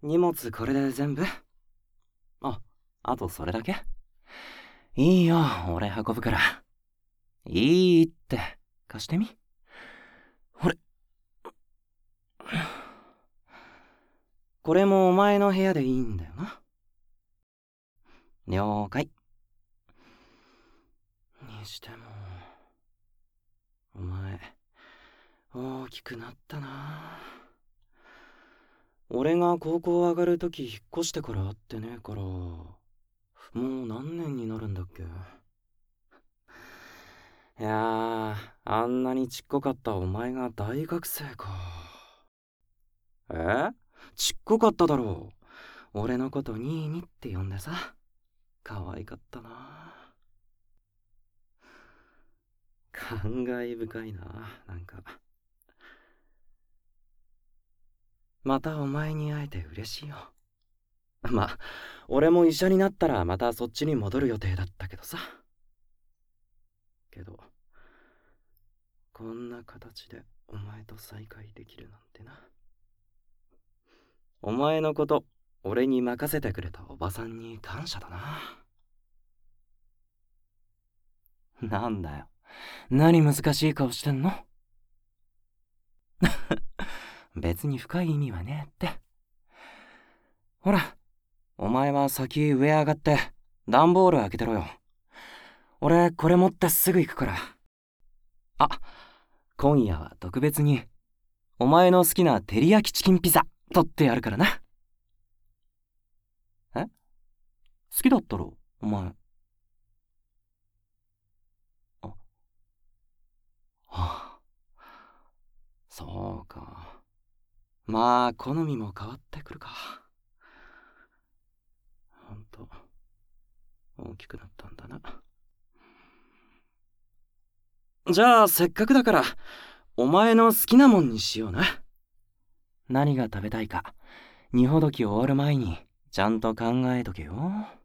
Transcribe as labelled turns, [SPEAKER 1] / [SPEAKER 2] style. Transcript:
[SPEAKER 1] 荷物これで全部？あとそれだけ？いいよ、俺運ぶから。いいって、貸してみ。ほれ。これもお前の部屋でいいんだよな。了解。にしても、お前、大きくなったな。俺が高校上がるとき引っ越してから会ってねえから、もう何年になるんだっけ。いやー、あんなにちっこかったお前が大学生か。ちっこかっただろう。俺のことニーニって呼んでさ。可愛かったな。感慨深いな、なんか。またお前に会えて嬉しいよ。ま、俺も医者になったらまたそっちに戻る予定だったけどさ。けど、こんな形でお前と再会できるなんてな。お前のこと、俺に任せてくれたおばさんに感謝だな。なんだよ。何難しい顔してんの？別に深い意味はねえって。ほら、お前は先上上がって段ボール開けてろよ。俺これ持ってすぐ行くから。あ、今夜は特別にお前の好きな照り焼きチキンピザ取ってやるからな。好きだったろお前。はあ、そうか。まあ好みも変わってくるか。ほんと大きくなったんだな。じゃあせっかくだからお前の好きなもんにしような。何が食べたいか荷ほどき終わる前にちゃんと考えとけよ。